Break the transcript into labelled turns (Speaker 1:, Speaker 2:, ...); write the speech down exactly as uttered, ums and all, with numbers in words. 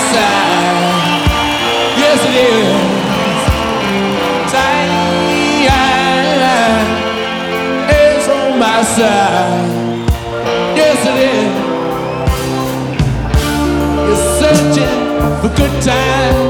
Speaker 1: side. Yes, it is. Time is on my side. Yes, it is. You're searching for good times.